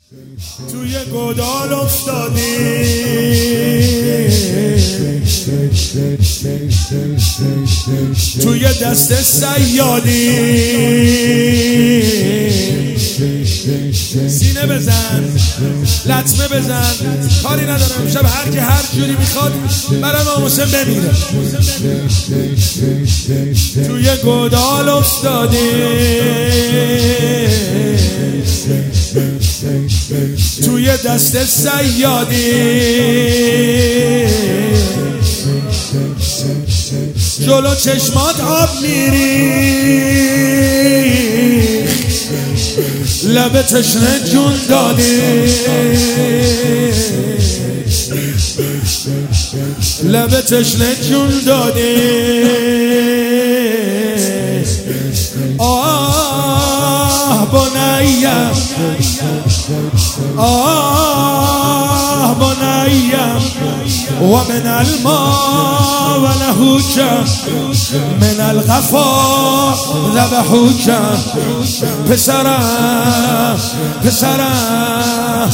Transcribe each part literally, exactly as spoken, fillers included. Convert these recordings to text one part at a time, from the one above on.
توی گودال افتادی، توی دست صیادی. سینه بزن، لطمه بزن، کاری ندارم. امشب هر که هر جوری میخواد برای امام حسین بمیره. توی گودال افتادی، توی دست صیادی. جلو چشمات آب میری، لب تشنه جون دادی، لب تشنه جون دادی. آه بنیم، آه بنیم و من الماء و لهوک من الغفا ذبحوک. پسرم پسرم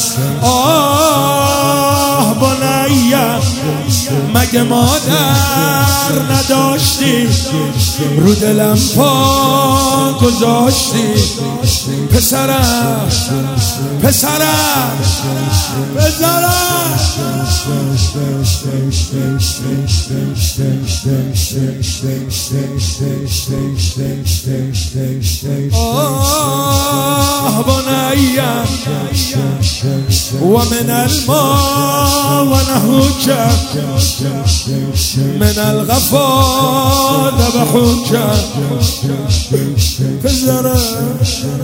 آه بنیم، مگه مادر نداشتی رو دلم پا گذاشتی. پسرم پسرم پسرم آه بنیم و من الماء و نهوک من الغفا ذبحوک. پسرم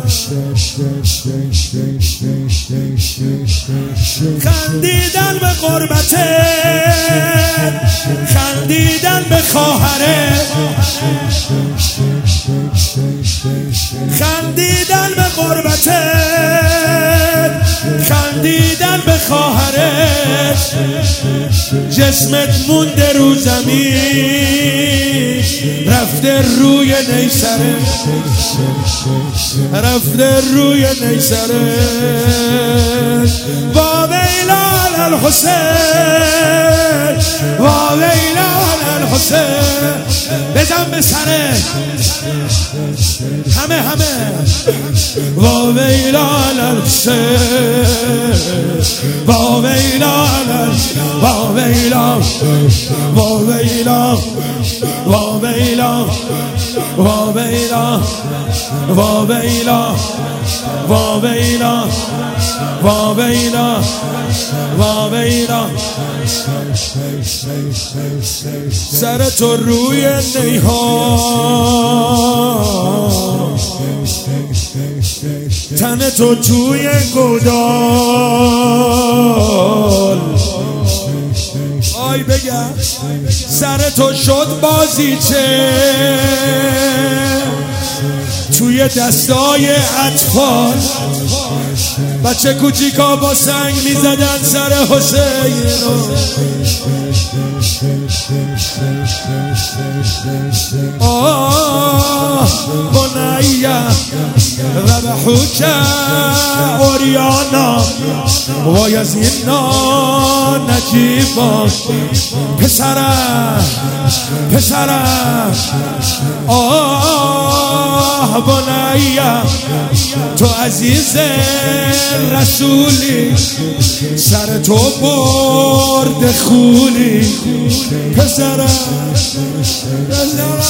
خندیدن به غربتت، خندیدن به خواهرت، خندیدن به غربتت، خندیدن به خواهرت. جسمت مونده رو زمین، رفته روی نیسره، رفته روی نیسره. با ویلان الحسین، با ویلان الحسین. بزن به سره همه همه. با ویلان الحسین، با ویلان، با ویلان، با ویلان، با ویلان، با ویلان، با ویلان، با ویلان، با ویلان، با ویلان. سر تو روی نیها، تن تو توی گودال. آی بگم سر تو شد بازیچه توی دستای اطفال. بچه کوچیکا با سنگ میزدن سر حسین. آه بنیم ذبحوک عریانا و یزینا نجیبا. پسرم پسرم آه بنیم تو عزیز رسولی، سر تو برد خونی. پسرم پسرم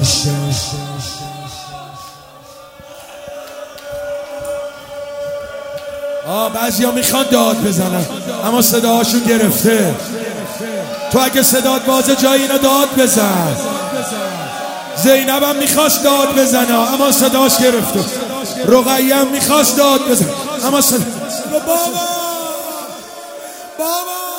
آه بعضی ها میخوان داد بزنن اما صداهاشون گرفته. تو اگه صدات بازه جایی اینا داد بزن. زینب هم میخواست داد بزنه اما صداش گرفته. رقیه هم میخواست داد بزن اما صدا بابا بابا